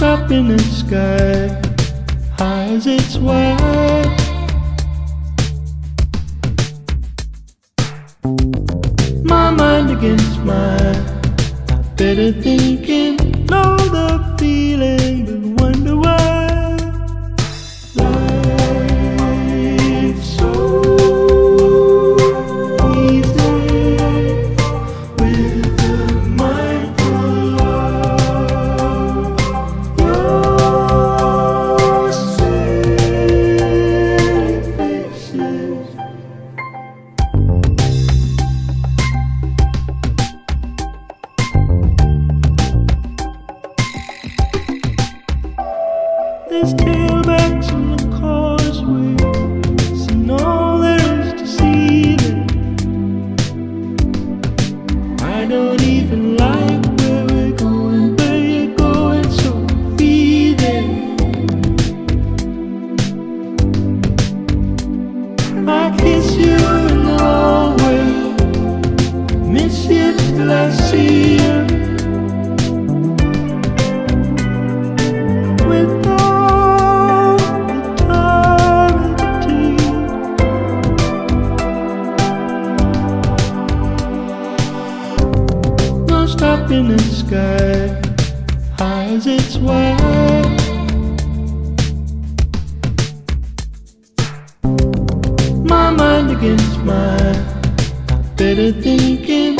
stop in the sky, high as it's wide. My mind against mine, I better thinking, know the feeling, but wonder why life's so easy with the mindful of your sweet faces. There's tailbacks on the causeway, seen all there is to see there. I don't even like where we're going, where you're going, so be there. I kiss you in the hallway, miss you till I see you. Stop in the sky, high as it's wide. My mind against mine, I better thinking,